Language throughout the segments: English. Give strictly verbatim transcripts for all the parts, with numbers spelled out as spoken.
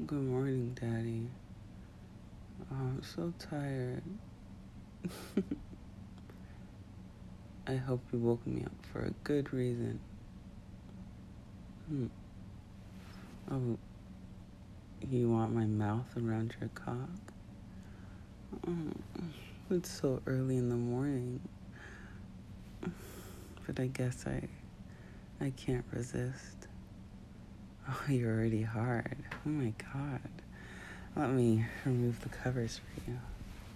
Good morning, Daddy. Oh, I'm so tired. I hope you woke me up for a good reason. Hmm. Oh, you want my mouth around your cock? Oh, it's so early in the morning. But I guess I, I can't resist. Oh, you're already hard. Oh my God. Let me remove the covers for you.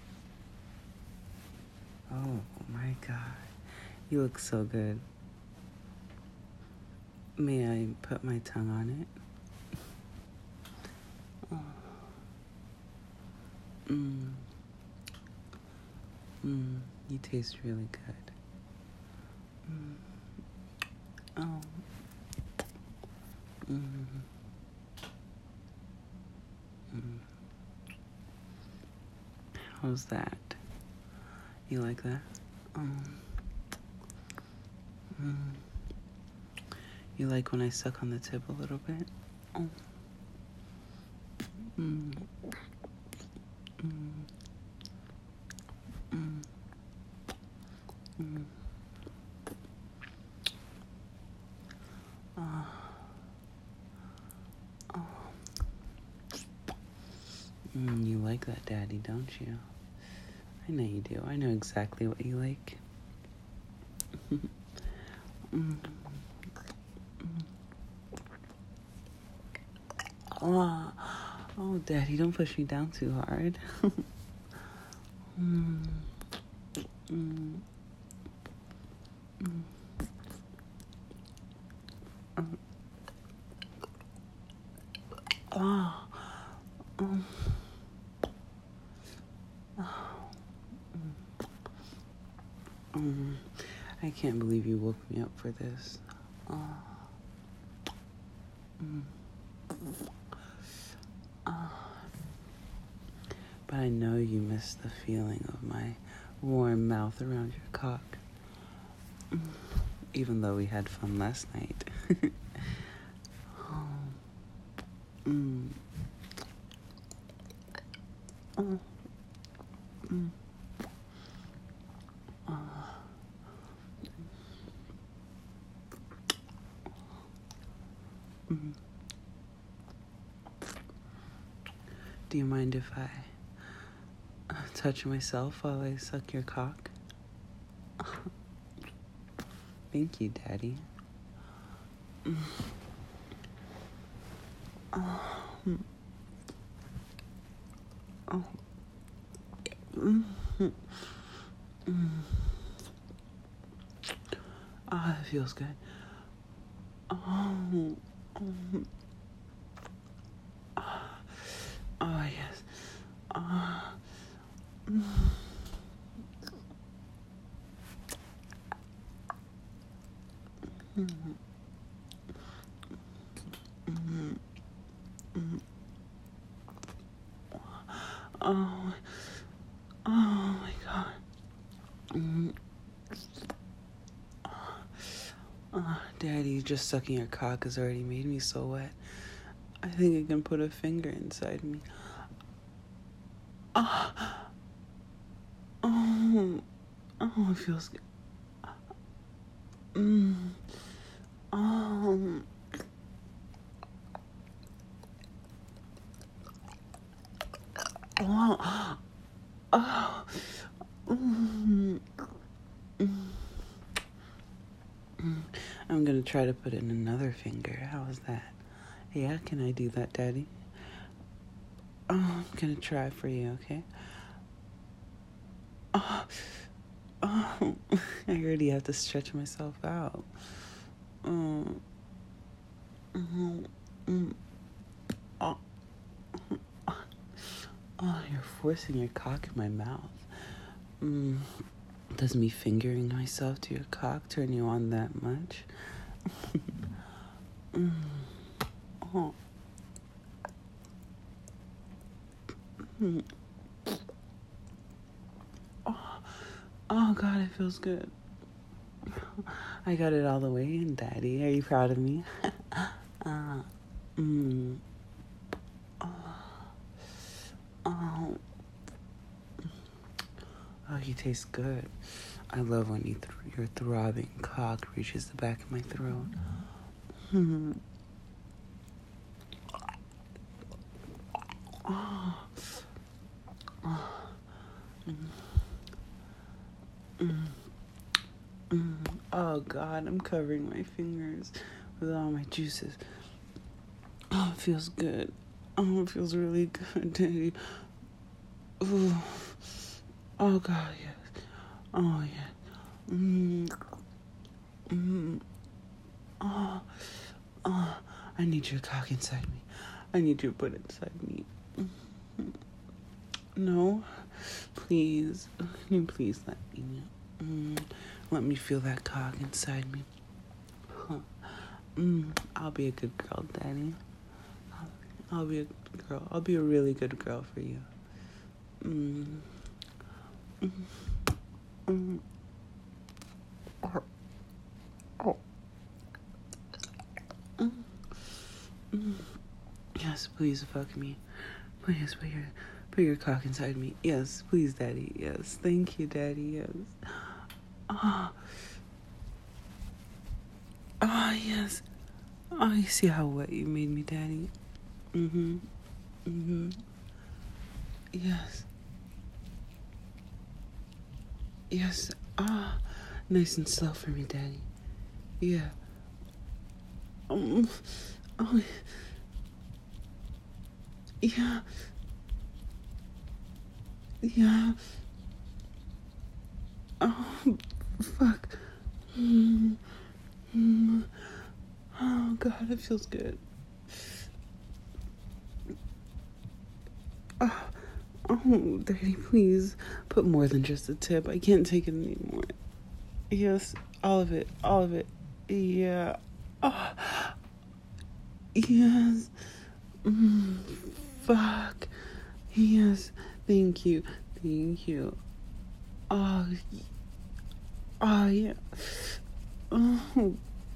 Oh my God. You look so good. May I put my tongue on it? Oh. Mmm. Mmm. You taste really good. Mmm. Oh. Mmm. Mmm. How's that? You like that? Um. Mm. You like when I suck on the tip a little bit? Oh. Mm. Mm. Mm. Mm. Oh. Oh. Mm, you like that, Daddy, don't you? I know you do. I know exactly what you like. mm. Mm. Oh. Oh, Daddy, don't push me down too hard. mm. Mm. Mm. Mm. Oh. Um. Um, I can't believe you woke me up for this. Oh. Mm. Oh. But I know you miss the feeling of my warm mouth around your cock. Mm. Even though we had fun last night. oh. Mm. Oh. Mm. Oh. Mm. Do you mind if I uh, touch myself while I suck your cock? Thank you, Daddy. Mm. Oh. Mm. Oh. Mm. Mm. Ah, oh, it feels good. Oh. Oh. Oh, yes. Oh. Mm. Mm. Mm. Mm. Oh. Oh my God. Mm. Oh, Daddy, just sucking your cock has already made me so wet. I think I can put a finger inside me. Oh. Oh. Oh, it feels good. Mm. Oh. Oh. Oh. Mm. Mm. I'm gonna try to put in another finger. How is that? Yeah, can I do that, Daddy? Oh, I'm gonna try for you, okay? Oh, oh, I already have to stretch myself out. Oh, mm, mm, oh, oh, you're forcing your cock in my mouth. Mm, does me fingering myself to your cock turn you on that much? mm, oh, mm, oh, oh, God, it feels good. I got it all the way in, Daddy. Are you proud of me? uh, mm, oh. tastes good. I love when you th- your throbbing cock reaches the back of my throat. Hmm. Oh. Oh. Mm. Mm. Mm. Oh God, I'm covering my fingers with all my juices. Oh, it feels good. Oh, it feels really good, Daddy. Ooh. Oh God, yes. Oh yeah. Mm. Mm. Oh. Oh. I need your cock inside me. I need your butt inside me. No, please. Can you please let me? Mm. Let me feel that cock inside me. Huh. Mm. I'll be a good girl, Daddy. I'll, I'll be a good girl. I'll be a really good girl for you. Mm. Mm. Mm. Oh. Oh. Mm. Mm. Yes, please fuck me. Please put your put your cock inside me. Yes, please, Daddy. Yes, thank you, Daddy. Yes. Ah. Oh. Ah, oh, yes. Oh, you see how wet you made me, Daddy? Mm-hmm. Mm-hmm. Yes. Yes. Ah, nice and slow for me, Daddy. Yeah. Um. Oh. Yeah. Yeah. Oh, fuck. Mm. Mm. Oh, God, it feels good. Oh, oh, Daddy, please put more than just a tip. I can't take it anymore. Yes, all of it, all of it. Yeah. Oh, yes. Mm, fuck. Yes. Thank you. Thank you. Oh, oh yeah. Oh,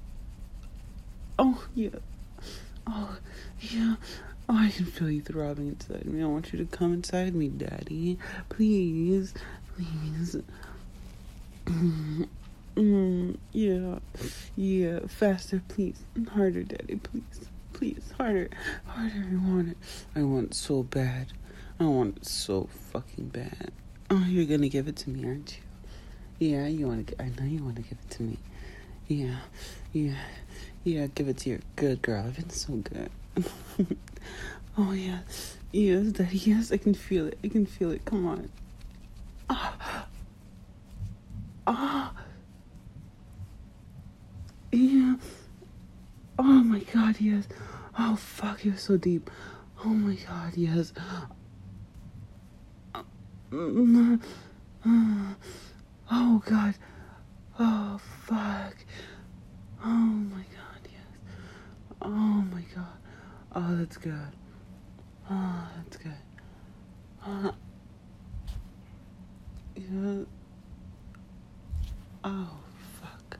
oh yeah. Oh, yeah. Oh, I can feel you throbbing inside me. I want you to come inside me, Daddy. Please. Please. Mm, mm, yeah. Yeah. Faster, please. Harder, Daddy, please. Please. Harder. Harder. I want it. I want it so bad. I want it so fucking bad. Oh, you're gonna give it to me, aren't you? Yeah, you wanna. I know you wanna give it to me. Yeah. Yeah. Yeah, give it to your good girl. I've been so good. Oh, yeah. Yes, Daddy. Yes, I can feel it. I can feel it. Come on. Ah. Ah. Yeah. Oh, my God, yes. Oh, fuck, you're so deep. Oh, my God, yes. Oh, God. Oh, fuck. Oh, my God, yes. Oh, my God. Oh, that's good. Oh, that's good. Uh, yeah. Oh, fuck.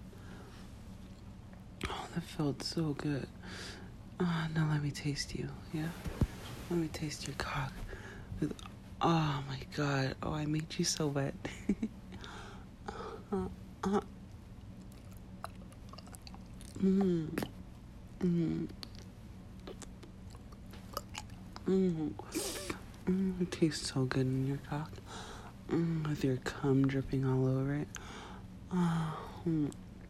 Oh, that felt so good. Oh, now let me taste you, yeah? Let me taste your cock. With, oh, my God. Oh, I made you so wet. uh, uh, mm, mm, mm, mm, it tastes so good in your cock. Mm, with your cum dripping all over it. Oh, mm.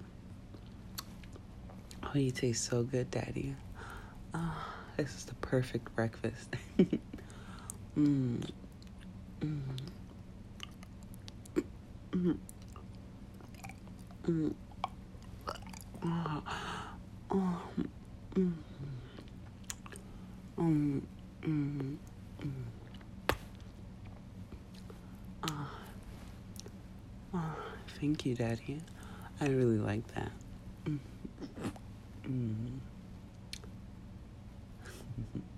Oh, you taste so good, Daddy. Oh, this is the perfect breakfast. mm. Mm. Mm. Mm. Oh. Oh. Mm. Mm. Mm. Mm. Oh. Oh. Thank you, Daddy. I really like that. Mm. Mm.